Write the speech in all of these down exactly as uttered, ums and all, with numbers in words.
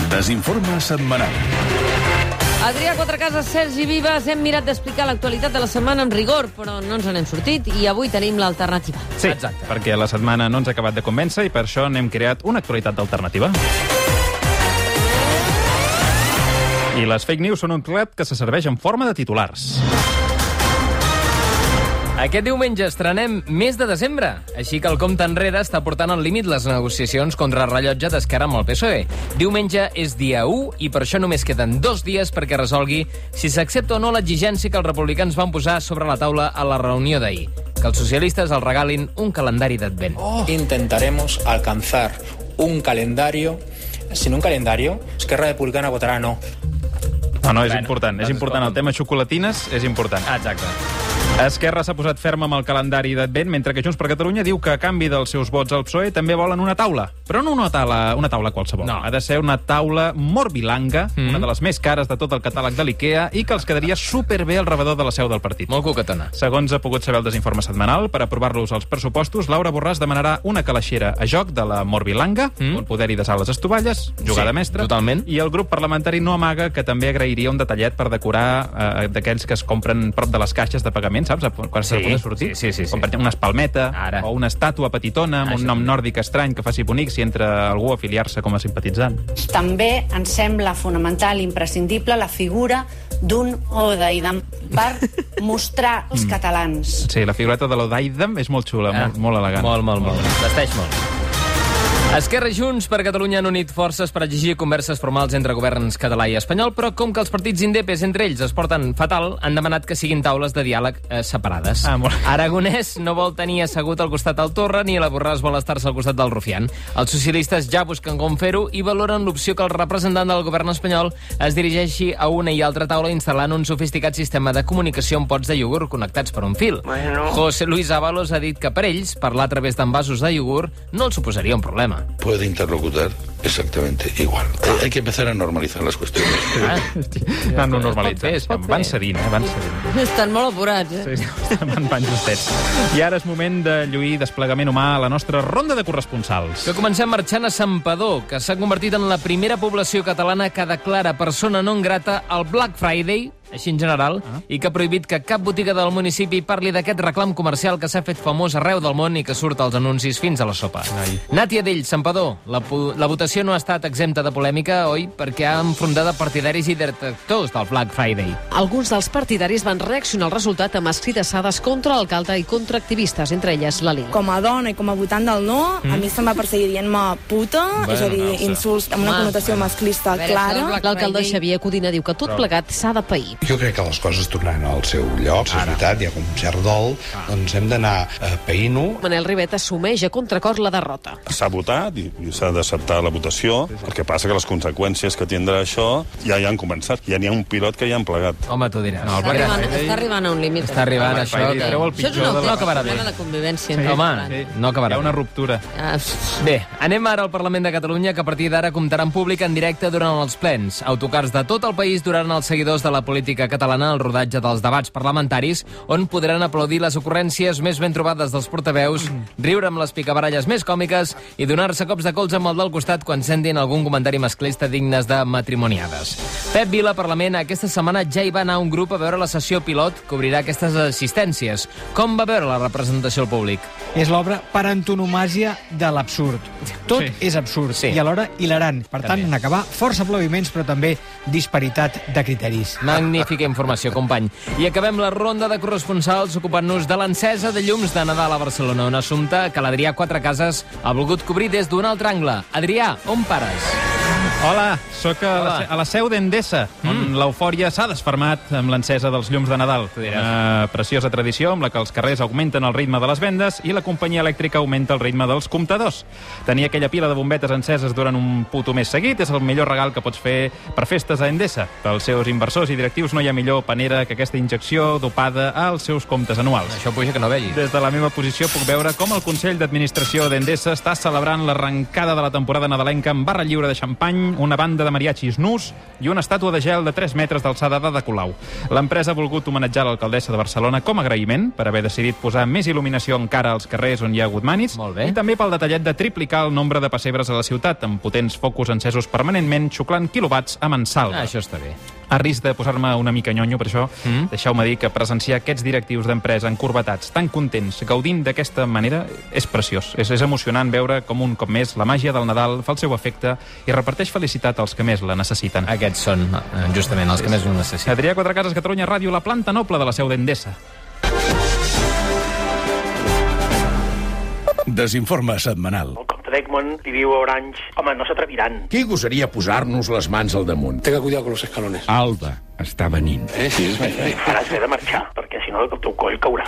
Desinforme setmanal. Adrià Quatrecases, Sergi Vives, hem mirat d'explicar l'actualitat de la setmana amb rigor, però no ens n'hem sortit i avui tenim l'alternativa. Sí, exacte, perquè la setmana no ens ha acabat de convèncer i per això n'hem creat una actualitat alternativa. I les fake news són un clat que se serveix en forma de titulars. Aquest diumenge estrenem mes de desembre, així que el compte enrere està portant al límit les negociacions contra rellotge d'Esquerra amb el P S O E. Diumenge és dia u i per això només queden dos dies perquè resolgui si s'accepta o no l'exigència que els republicans van posar sobre la taula a la reunió d'ahir, que els socialistes els regalin un calendari d'advent. Oh. Intentaremos alcanzar un calendario. Sin un calendario, Esquerra Republicana votarà no. No, no, és bueno, important. És important. El tema xocolatines és important. Exacte. Esquerra s'ha posat ferma amb el calendari d'advent, mentre que Junts per Catalunya diu que a canvi dels seus vots al P S O E també volen una taula. Però no una taula, una taula qualsevol. No. Ha de ser una taula morbilanga, mm. una de les més cares de tot el catàleg de l'IKEA i que els quedaria superbé al rebedor de la seu del partit. Molt coquetona. Segons ha pogut saber el desinforme setmanal, per aprovar-los als pressupostos, Laura Borràs demanarà una calaixera a joc de la morbilanga, mm. on poder-hi desar les estovalles, jugada sí, mestra. Totalment. I el grup parlamentari no amaga que també agrairia un detallet per decorar eh, d'aquells que es compren prop de les caixes de pagament, saps? Quan sí, s'ha de sortir. Sí, sí, sí, Com per exemple una espalmeta Ara. o una estàtua petitona amb ah, un nom nòrdic estrany que faci bonic si entra algú a afiliar-se com a simpatitzant. També ens sembla fonamental i imprescindible la figura d'un Odaidam per mostrar els mm. catalans. Sí, la figureta de l'Odaidam és molt xula, ah. molt, molt elegant. Molt, molt, molt. Vesteix molt. Esquerra i Junts per Catalunya han unit forces per exigir converses formals entre governs català i espanyol, però com que els partits indepes entre ells es porten fatal, han demanat que siguin taules de diàleg eh, separades. Ah, molt... Aragonès no vol tenir assegut al costat del Torra ni la Borràs vol estar-se al costat del Rufián. Els socialistes ja busquen com fer-ho i valoren l'opció que el representant del govern espanyol es dirigeixi a una i altra taula instal·lant un sofisticat sistema de comunicació amb pots de iogurt connectats per un fil. Bueno. José Luis Ábalos ha dit que per ells, parlar a través d'envasos de iogurt no els suposaria un problema. Puede interlocutar exactamente igual. Hay, hay que empezar a normalizar las cuestiones. Ah, no, no normalitzar. Van cedint, eh? Van cedint. Estan molt apurats, eh? Sí, van, van justets. I ara és moment de lluir desplegament humà a la nostra ronda de corresponsals. Que comencem marxant a Santpedor, que s'ha convertit en la primera població catalana que declara persona non grata al Black Friday, així en general, ah. i que ha prohibit que cap botiga del municipi parli d'aquest reclam comercial que s'ha fet famós arreu del món i que surt als anuncis fins a la sopa. Ai. Nàtia Dell, Santpedor, la, la votació no ha estat exempta de polèmica, oi? Perquè ha enfrontat a partidaris i detractors del Black Friday. Alguns dels partidaris van reaccionar al resultat amb escridassades contra l'alcalde i contra activistes, entre elles la Lili. Com a dona i com a votant del no, mm. a mi se'm va perseguir dient-me puta, bueno, és a dir, no, insults amb una Ma, connotació bueno. masclista veure, clara. L'alcalde Xavier Codina diu que tot plegat s'ha de pair. Jo crec que les coses tornaran al seu lloc, és veritat, hi ha com un cert dol, ah. doncs hem d'anar eh, paint-ho. Manel Ribet assumeix a contracor la derrota. S'ha votat i, i s'ha d'acceptar la votació, sí, sí. El que passa que les conseqüències que tindrà això ja hi han començat, ja n'hi ha un pilot que ja han plegat. Home, tu diràs. No, està, arribant, està arribant a un límit. Està arribant a això. Que... Això és una autònoma de, de convivència. Sí, home, sí. no acabarà. Hi ha una ruptura. Ah. Bé, anem ara al Parlament de Catalunya, que a partir d'ara comptarà en públic en directe durant els plens. Autocars de tot el país duraran els seguidors de la política catalana al rodatge dels debats parlamentaris, on podran aplaudir les ocurrències més ben trobades dels portaveus, riure amb les picabaralles més còmiques i donar-se cops de colze amb el del costat quan sentin algun comentari masclista dignes de matrimoniades. Pep Vila, Parlament, aquesta setmana ja hi va anar un grup a veure la sessió pilot que obrirà aquestes assistències. Com va veure la representació al públic? És l'obra per antonomàsia de l'absurd. Tot sí. és absurd sí. i alhora hilarant. Per tant, en acabar, força aplaudiments, però també disparitat de criteris. Magnífica informació, company. I acabem la ronda de corresponsals ocupant-nos de l'encesa de llums de Nadal a Barcelona, un assumpte que l'Adrià Quatrecases ha volgut cobrir des d'un altre angle. Adrià, on pares? Hola, sóc a la, a la seu d'Endesa, on mm. l'eufòria s'ha desfermat amb l'encesa dels llums de Nadal. Una preciosa tradició amb la que els carrers augmenten el ritme de les vendes i la companyia elèctrica augmenta el ritme dels comptadors. Tenir aquella pila de bombetes enceses durant un puto mes seguit és el millor regal que pots fer per festes a Endesa. Pels seus inversors i directius no hi ha millor panera que aquesta injecció dopada als seus comptes anuals. Això puja que no vegis. Des de la meva posició puc veure com el Consell d'Administració d'Endesa està celebrant l'arrencada de la temporada nadalenca amb barra lliure de xampany xampany, una banda de mariachis nus i una estàtua de gel de tres metres d'alçada d'Ada Colau. L'empresa ha volgut homenatjar l'alcaldessa de Barcelona com a agraïment per haver decidit posar més il·luminació encara als carrers on hi ha hagut manis i també pel detallet de triplicar el nombre de pessebres a la ciutat, amb potents focus encesos permanentment, xuclant quilowatts a mansalva. Ah, això està bé. A risc de posar-me una mica nyonyo per això, mm. deixeu-me dir que presenciar aquests directius d'empresa encurbatats, tan contents, gaudint d'aquesta manera, és preciós. És, és emocionant veure com un cop més la màgia del Nadal fa el seu efecte i reparteix felicitat als que més la necessiten. Aquests són, justament, els que més ho necessiten. Adrià Quatrecases, Catalunya Ràdio, la planta noble de la seu d'Endesa. Desinforme setmanal. Egmont li diu a Orange, home, no s'atreviran. Qui gosaria posar-nos les mans al damunt? Tenga cuidado con los escalones. Alba està venint. Eh, sí, és bé. Faràs bé de marxar, perquè si no el teu coll caurà.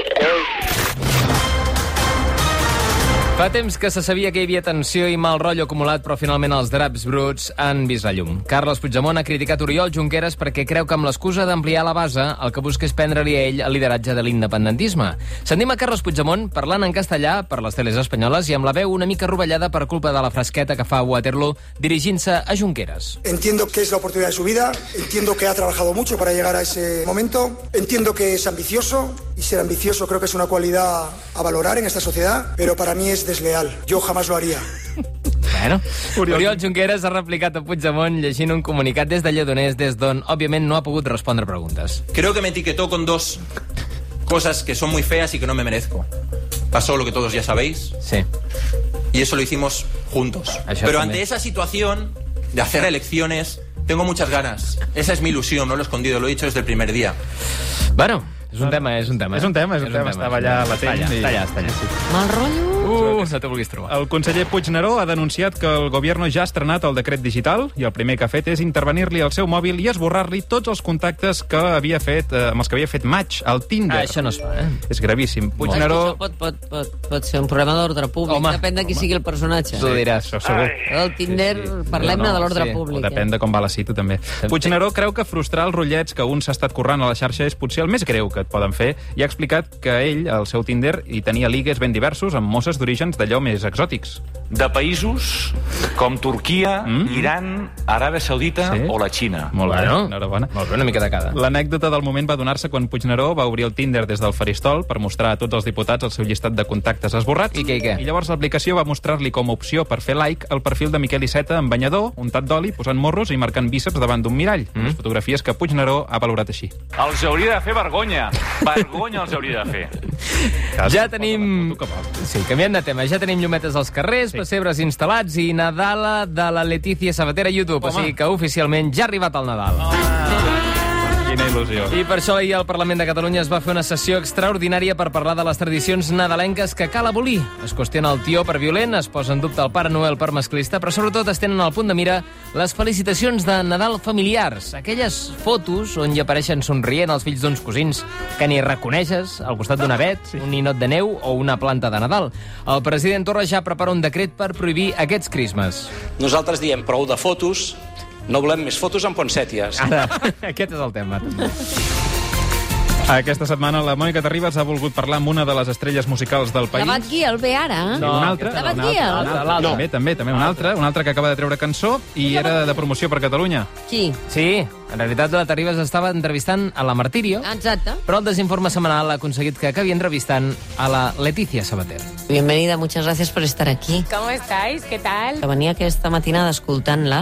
Fa temps que se sabia que hi havia tensió i mal rotllo acumulat, però finalment els draps bruts han vist la llum. Carles Puigdemont ha criticat Oriol Junqueras perquè creu que amb l'excusa d'ampliar la base el que busca és prendre-li a ell el lideratge de l'independentisme. Sentim a Carles Puigdemont parlant en castellà per les teles espanyoles i amb la veu una mica rovellada per culpa de la fresqueta que fa a Waterloo dirigint-se a Junqueras. Entiendo que es la oportunidad de su vida, entiendo que ha trabajado mucho para llegar a ese momento, entiendo que es ambicioso y ser ambicioso creo que es una cualidad a valorar en esta sociedad, pero para mí es desleal. Yo jamás lo haría. Bueno, Oriol Junqueras ha replicat a Puigdemont llegint un comunicat des de Lledoners, des d'on, òbviament, no ha pogut respondre preguntes. Creo que me etiquetó con dos cosas que son muy feas y que no me merezco. Pasó lo que todos ya sabéis. Sí. Y eso lo hicimos juntos. Això Pero també. ante esa situación de hacer elecciones, tengo muchas ganas. Esa es mi ilusión, no lo he escondido, lo he dicho desde el primer día. Bueno, és un tema, és un tema. És un tema, és un, és un tema. Estava allà latent. Està allà, està allà. Està allà. Sí. Mal rotllo? Uh, no te vulguis trobar. El conseller Puigneró ha denunciat que el govern ja ha estrenat el decret digital i el primer que ha fet és intervenir-li al seu mòbil i esborrar-li tots els contactes que havia fet, eh, amb els que havia fet match al Tinder. Ah, això no es fa, eh? És gravíssim. Puigneró... Això pot, pot, pot, pot ser un problema d'ordre públic. Home, depèn de qui home. sigui el personatge. Tu diràs. Això segur. El Tinder, Sí, sí. parlem-ne No, no, de l'ordre sí. públic. O depèn de com va la cita, també. Puigneró creu que frustrar els rotllets que un s'ha estat currant a la xarxa és potser el més greu que et poden fer i ha explicat que ell, al seu Tinder, hi tenia ligues ben diversos amb mosses d'orígens d'allò més exòtics. De països com Turquia, mm? Iran, Aràbia Saudita Sí. o la Xina. Molt bé, Bueno, enhorabona. Molt bé, una mica de cada. L'anècdota del moment va donar-se quan Puigneró va obrir el Tinder des del faristol per mostrar a tots els diputats el seu llistat de contactes esborrats. I què, i què? I llavors l'aplicació va mostrar-li com a opció per fer like el perfil de Miquel Iceta amb banyador, untat d'oli, posant morros i marcant bíceps davant d'un mirall. Mm? Les fotografies que Puigneró ha valorat així. Els hauria de fer vergonya. Vergonya els hauria de fer. Ja tenim... Sí, canviant de tema, ja tenim llumetes als carrers, Sí. pessebres instal·lats i Nadala de la Letícia Sabater a YouTube. Home. O sigui que oficialment ja ha arribat el Nadal. Quina il·lusió. I per això ahir al Parlament de Catalunya es va fer una sessió extraordinària per parlar de les tradicions nadalenques que cal abolir. Es qüestiona el tió per violent, es posa en dubte el Pare Noel per masclista, però sobretot es tenen al punt de mira les felicitacions de Nadal familiars. Aquelles fotos on hi apareixen somrient els fills d'uns cosins que ni reconeixes al costat d'un avet, un ninot de neu o una planta de Nadal. El president Torra ja prepara un decret per prohibir aquests crismes. Nosaltres diem prou de fotos, no volem més fotos amb poncèties. Ara, aquest és el tema. Aquesta setmana la Mònica Terribas ha volgut parlar amb una de les estrelles musicals del país. La Batguia, el ve ara. No, una altra. La una Batguia. altra. No. També, també, també una altra, una altra que acaba de treure cançó i era de promoció per Catalunya. Qui? Sí, en realitat la Terribas estava entrevistant a la Martirio, Exacte. però el desinforme setmanal ha aconseguit que acabi entrevistant a la Letícia Sabater. Bienvenida, muchas gracias por estar aquí. ¿Cómo estáis? ¿Qué tal? Venia aquesta matinada escoltant-la.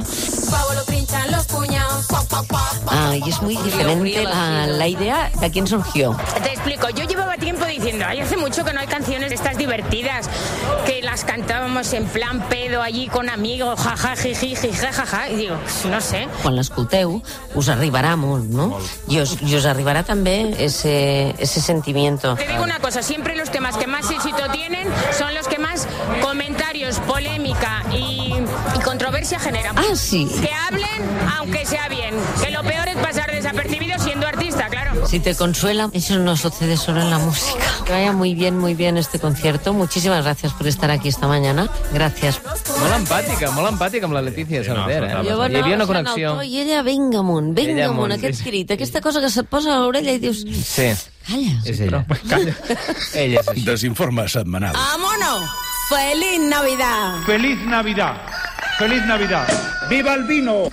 Ah, y es muy diferente la, la idea de quién surgió. Te explico, yo llevaba tiempo diciendo, ay, hace mucho que no hay canciones estas divertidas, que las cantábamos en plan pedo allí con amigos, jaja, jiji, jajaja, y digo, no sé. Quan l'escolteu, us arribarà molt, no? I us, i us arribarà també ese, ese sentimiento. Te digo una cosa, siempre los temas que más éxito tienen son los que más comentarios, polémica y, y controversia generan. Ah, sí. Que hablen, aunque sea bien, que lo peor es pasar desapercibido siendo artista, claro. Si te consuela, eso no sucede solo en la música. Que vaya muy bien, muy bien este concierto. Muchísimas gracias por estar aquí esta mañana. Gracias. Molt empàtica, molt empàtica amb la Letícia Sabater, eh? Jo Hi havia una connexió. I ella, vinga amunt, vinga Ella amunt, amunt, aquest sí. crit, aquesta cosa que se't posa a l'orella i dius... Sí. Calla. És ella. Calla. Ella és així. Desinforme setmanal. ¡Vámonos! ¡Feliz Navidad! Feliz Navidad. Feliz Navidad. Viva el vino.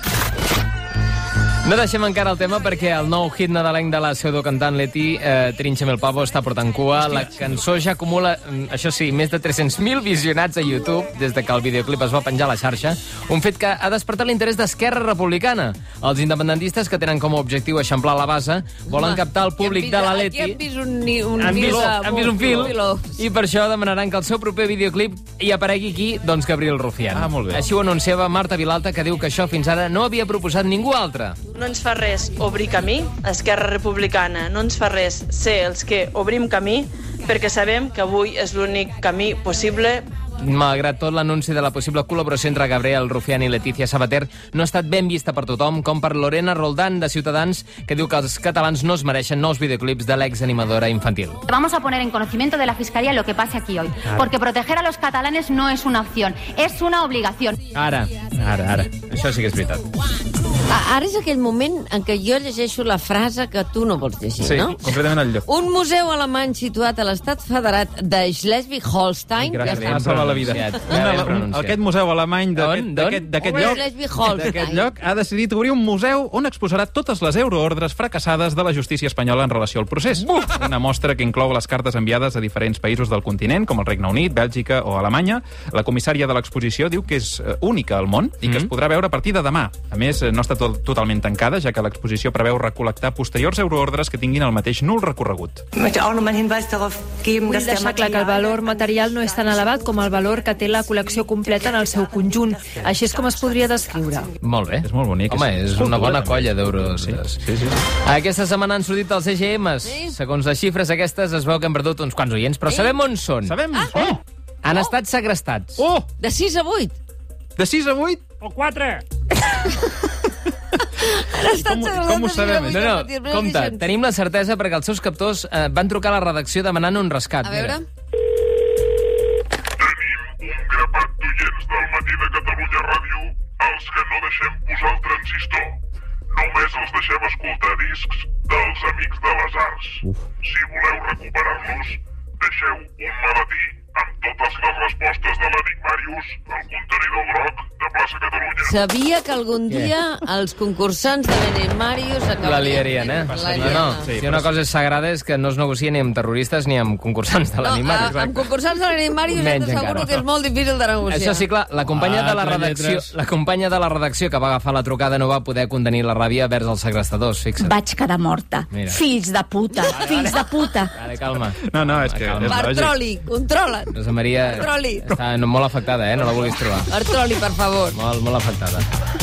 No deixem encara el tema perquè el nou hit nadalenc de la pseudocantant Leti, eh, Trinxa'm el pavo, està portant cua. La cançó ja acumula, això sí, més de tres-cents mil visionats a YouTube des de que el videoclip es va penjar a la xarxa, un fet que ha despertat l'interès d'Esquerra Republicana. Els independentistes, que tenen com a objectiu eixamplar la base, volen captar el públic de la Leti. Aquí han vist un, un, han vist, han vist un fil, filó. I per això demanaran que el seu proper videoclip hi aparegui aquí, doncs, Gabriel Rufián. Ah, molt bé. Així ho anunciava Marta Vilalta, que diu que això fins ara no havia proposat ningú altre. No ens fa res obrir camí, Esquerra Republicana. No ens fa res ser els que obrim camí, perquè sabem que avui és l'únic camí possible. Malgrat tot, l'anunci de la possible col·laboració entre Gabriel Rufián i Letícia Sabater no ha estat ben vista per tothom, com per Lorena Roldán, de Ciutadans, que diu que els catalans no es mereixen nous videoclips de l'exanimadora infantil. Vamos a poner en conocimiento de la Fiscalía lo que pase aquí hoy, Ara. porque proteger a los catalanes no es una opción, es una obligación. Ara, ara, ara. Això sí que és veritat. Ara és aquell moment en què jo llegeixo la frase que tu no vols llegir, sí, no? Sí, completament al lloc. Un museu alemany situat a l'estat federat de Schleswig-Holstein... Gràcies, ja està la vida. Una, un, aquest museu alemany d'aquest lloc, lloc ha decidit obrir un museu on exposarà totes les euroordres fracassades de la justícia espanyola en relació al procés. Una mostra que inclou les cartes enviades a diferents països del continent, com el Regne Unit, Bèlgica o Alemanya. La comissària de l'exposició diu que és única al món i que es podrà veure a partir de demà. A més, no està tot, totalment tancada, ja que l'exposició preveu recol·lectar posteriors euroordres que tinguin el mateix nul recorregut. Vull deixar clar que el valor material no és tan elevat com el valor que té la col·lecció completa en el seu conjunt. Així és com es podria descriure. Molt bé. És molt bonic. Home, és, és una bona colla d'euros. Sí, sí, sí. Aquesta setmana han sortit els E G Ms. Sí? Segons les xifres aquestes, es veu que hem perdut uns quants oients, però sí? Sabem on són. Sabem on són. Oh! Han oh! estat segrestats. Oh! De sis a vuit. De sis a vuit? O quatre. Com, com ho sabem? No, no, compte, tenim la certesa perquè els seus captors eh, van trucar a la redacció demanant un rescat. A veure... grapat d'oients del Matí de Catalunya Ràdio, els que no deixem posar el transistor. Només els deixem escoltar discs dels Amics de les Arts. Uf. Si voleu recuperar-los, deixeu un maletí amb totes les respostes de l'Enigmàrius al contenidor groc de Plaça Catalunya. Sabia que algun dia els concursants de l'Enigmàrius acabarien... La liarien, eh? La no, no. Sí, si una cosa és sagrada és que no es negocia ni amb terroristes ni amb concursants de l'Enigmàrius. No, amb concursants de l'Enigmàrius ja t'asseguro que és molt difícil de negociar. Això sí, clar, la companya, ah, de la, redacció, la companya de la redacció que va agafar la trucada no va poder contenir la ràbia vers els segrestadors, fixa't. Vaig quedar morta. Mira. Fills de puta, vale, fills vale. de puta. Vale, calma. No, no, és que... Bartroli, controla't. Rosa Maria Bartroli. Està molt afectada, eh? No la vulguis trobar. Bartroli, per favor. Molt, molt afectada.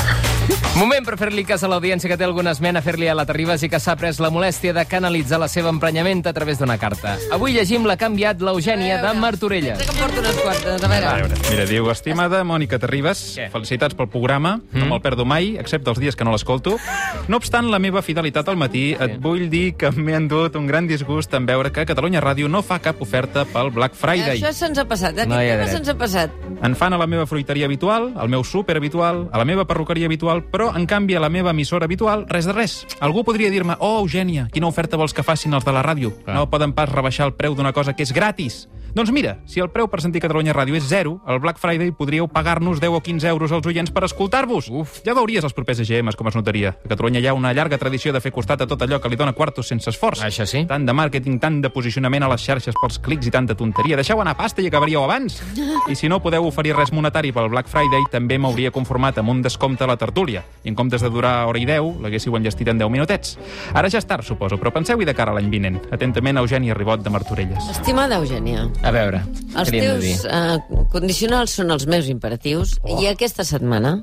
Moment per fer-li cas a l'audiència que té alguna esmena a fer-li a la Terribas i que s'ha pres la molèstia de canalitzar la seva emprenyament a través d'una carta. Avui llegim la que ha enviat l'Eugènia de Martorelles. Que em porto unes quantes, a veure. A veure. Mira, diu, estimada Mònica Terribas, Què? felicitats pel programa, mm. no me'l perdo mai, excepte els dies que no l'escolto. No obstant la meva fidelitat al matí, sí. et vull dir que m'he endut un gran disgust en veure que Catalunya Ràdio no fa cap oferta pel Black Friday. Això se'ns ha passat, aquest no tema se'ns ha passat. En fan a la meva fruiteria habitual, al meu súper habitual, a la meva perruqueria habitual, però en canvi a la meva emissora habitual, res de res. Algú podria dir-me, oh, Eugènia, quina oferta vols que facin els de la ràdio? Clar. No poden pas rebaixar el preu d'una cosa que és gratis. Doncs mira, si el preu per sentir Catalunya Ràdio és zero, el Black Friday podríeu pagar-nos deu o quinze euros als oients per escoltar-vos. Uf. Ja veuries els propers E G Ms com es notaria. A Catalunya hi ha una llarga tradició de fer costat a tot allò que li dona quartos sense esforç. Això sí. Tant de màrqueting, tant de posicionament a les xarxes pels clics i tanta tonteria. Deixeu anar pasta i acabaríeu abans. I si no podeu oferir res monetari pel Black Friday, també m'hauria conformat amb un descompte a la tertúlia. I en comptes de durar hora i deu, l'haguéssiu enllestit en deu minutets. Ara ja és tard, suposo, però penseu-hi de cara a l'any vinent. Atentament, Eugènia Ribot de Martorelles. Estimada Eugènia. A veure, els teus uh, condicionals són els meus imperatius oh. i aquesta setmana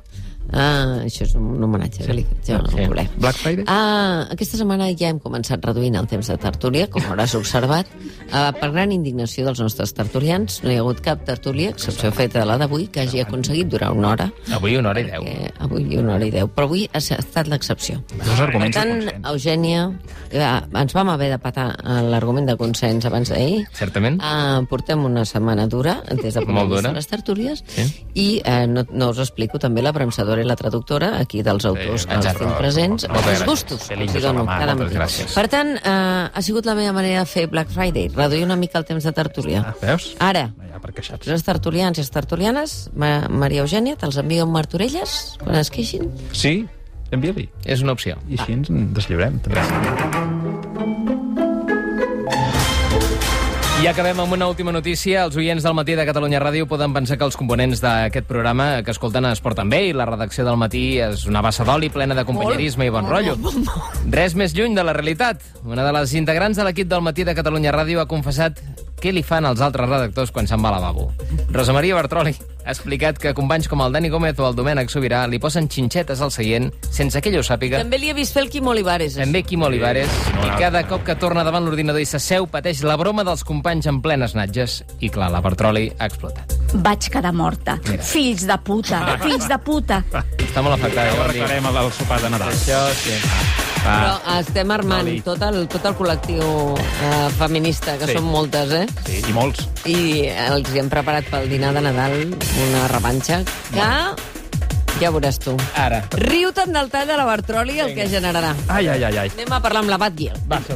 Uh, això és un homenatge que li faig jo sí. voler. Black Friday? Uh, aquesta setmana ja hem començat reduint el temps de tertúlia, com hauràs observat, uh, per gran indignació dels nostres tertulians. No hi ha hagut cap tertúlia, excepció feta de la d'avui, que hagi aconseguit durar una hora. Avui una hora i deu. Avui una hora i deu, però avui ha estat l'excepció. Dos arguments per tant, Eugènia, uh, ens vam haver de patar l'argument de consens abans d'ahir. Certament. Uh, portem una setmana dura, des de punt de vista de les tertúlies, sí. i uh, no, no us explico també la premsadora traductora i la traductora, aquí dels autors que els tinc presents, els gustos que els dono cada matí. Per tant, eh, ha sigut la meva manera de fer Black Friday, reduir una mica el temps de tertúlia. Veus? Ara, els tertulians i les tertulianes, Ma Maria Eugènia, te'ls envio amb Martorelles quan es queixin? Sí, envia-li. És una opció. I així ens deslliurem, també. I acabem amb una última notícia. Els oients del Matí de Catalunya Ràdio poden pensar que els components d'aquest programa que escolten es porten bé i la redacció del Matí és una bassa d'oli plena de companyerisme i bon rotllo. Res més lluny de la realitat. Una de les integrants de l'equip del Matí de Catalunya Ràdio ha confessat què li fan els altres redactors quan se'n va a lavabo. Rosa Maria Bartroli ha explicat que companys com el Dani Gómez o el Domènec Sobirà li posen xinxetes al seient sense que ell ho sàpiga. També li he vist fer el Quim Olivares. També Quim Olivares. I cada cop que torna davant l'ordinador i s'asseu pateix la broma dels companys en plenes natges. I clar, la Bartroli ha explotat. Vaig quedar morta. Mira. Fills de puta, fills de puta. Està molt afectada. Ja ho arreglarem al sopar de Nadal. Això sí. Però estem armant tot el, tot el col·lectiu eh, feminista, que Sí. són moltes, eh? Sí, i molts. I els hi hem preparat pel dinar de Nadal una revanxa que... Ja veuràs tu. Ara. Riu-te'n del tall de la Bartroli, el que generarà. Ai, ai, ai, ai. Anem a parlar amb la Batgiel. Va, som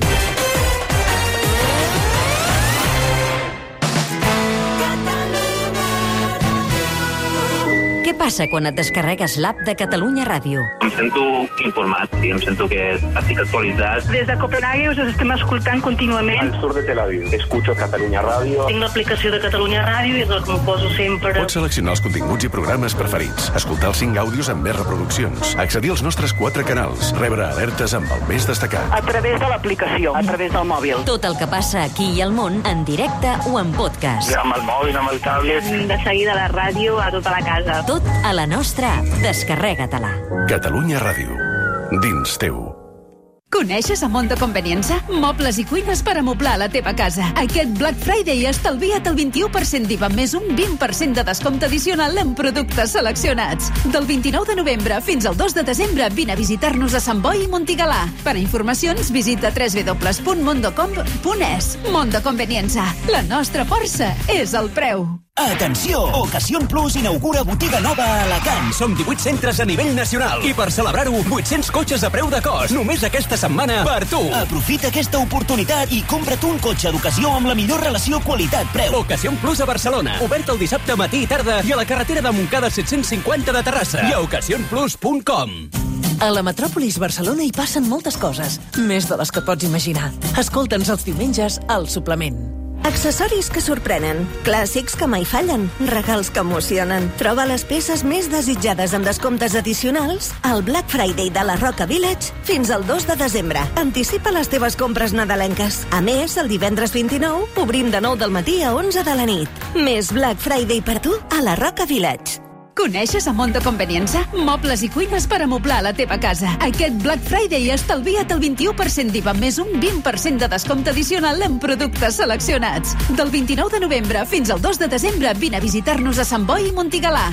Què passa quan et descarregues l'app de Catalunya Ràdio? Em sento informat i em sento que estic actualitzat. Des de Copenhague us estem escoltant contínuament. Al sur de Tel Aviv escucho Catalunya Ràdio. Tinc l'aplicació de Catalunya Ràdio i és el que m'ho poso sempre. Pots seleccionar els continguts i programes preferits, escoltar els cinc àudios amb més reproduccions, accedir als nostres quatre canals, rebre alertes amb el més destacat. A través de l'aplicació, a través del mòbil. Tot el que passa aquí i al món en directe o en podcast. Amb el mòbil, amb el tablet. De seguida la ràdio a tota la casa. Tot a la nostra app. Descarrega-te-la. Catalunya Ràdio. Dins teu. Coneixes a Mondo Conveniença? Mobles i cuines per amoblar la teva casa. Aquest Black Friday estalvia't el vint-i-u per cent d'I V A més un vint per cent de descompte addicional en productes seleccionats. Del vint-i-nou de novembre fins al dos de desembre vine a visitar-nos a Sant Boi i Montigalà. Per a informacions visita w w w punt mondocomp punt es. Mondo Conveniença. La nostra força és el preu. Atenció! Ocasión Plus inaugura botiga nova a Alacant. Som divuit centres a nivell nacional. I per celebrar-ho, vuit-cents cotxes a preu de cost. Només aquesta setmana per tu. Aprofita aquesta oportunitat i compra't un cotxe d'ocasió amb la millor relació qualitat-preu. Ocasión Plus a Barcelona. Obert el dissabte matí i tarda i a la carretera de Montcada set-cents cinquanta de Terrassa. I a ocasión plus punt com. A la metròpolis Barcelona hi passen moltes coses, més de les que pots imaginar. Escolta'ns els diumenges al Suplement. Accessoris que sorprenen, clàssics que mai fallen, regals que emocionen. Troba les peces més desitjades amb descomptes addicionals al Black Friday de la Roca Village fins al dos de desembre. Anticipa les teves compres nadalenques. A més, el divendres vint-i-nou obrim de nou del matí a onze de la nit. Més Black Friday per tu a la Roca Village. Coneixes a Mondo Conveniença? Mobles i cuines per amoblar la teva casa. Aquest Black Friday estalvia't el vint-i-u per cent d'I V A més un vint per cent de descompte addicional en productes seleccionats. Del vint-i-nou de novembre fins al dos de desembre vine a visitar-nos a Sant Boi i Montigalà.